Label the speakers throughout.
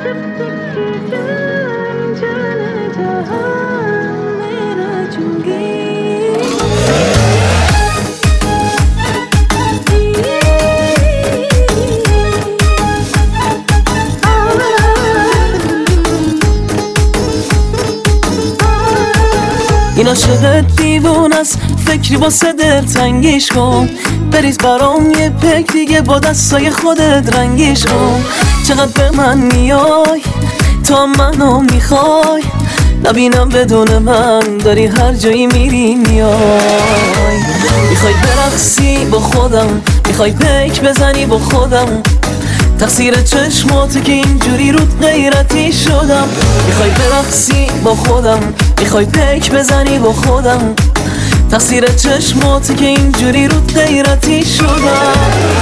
Speaker 1: जब तक ये जान जाने जहां मेरा चुंगी این عاشق دیوونه است فکری واسه دلتنگیش کن بریز برام یه پک دیگه با دستای خودت رنگیش کن چقدر به من میای تا منو میخوای نبینم بدون من داری هر جایی میری میای میخوای برقصی با خودم میخوای پک بزنی با خودم تقصیر چشماتو که اینجوری رود غیرتی شدم میخوای برقصی با خودم میخوای پک بزنی با خودم تقصیر چشماتو که اینجوری رود غیرتی شدم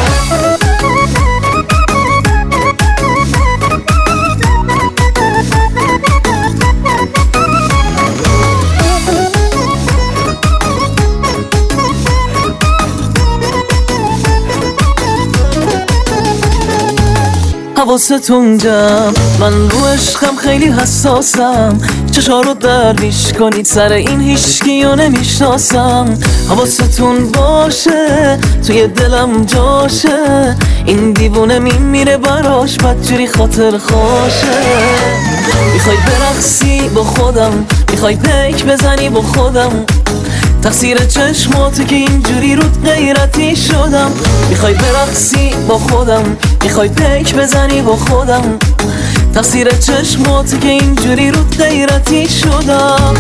Speaker 1: حواستون جمع من رو عشقم خیلی حساسم چشا رو درویش کنید سر این هیچکیو نمیشناسم حواستون باشه توی دلم جاشه این دیوونه میمیره براش بدجوری خاطر خوشه میخوای برقصی با خودم میخوای پک بزنی با خودم تقصیر چشماتو که اینجوری رود غیرتی شدم میخوای برقصی با خودم میخوای پک بزنی با خودم تقصیر چشماتو که اینجوری رود غیرتی شدم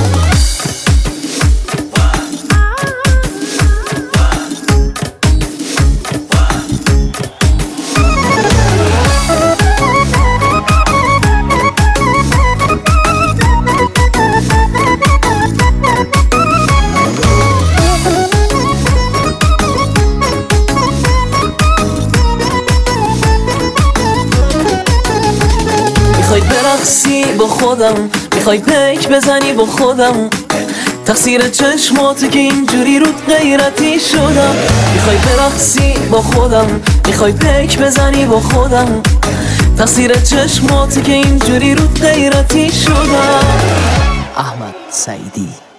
Speaker 1: میخوای برقصی با خودم میخوای پک بزنی با خودم تقصیر چشماتو که اینجوری رود غیرتی شدم میخوای برقصی با خودم میخوای پک بزنی با خودم تقصیر چشماتو که اینجوری رود غیرتی شدم
Speaker 2: احمد سعیدی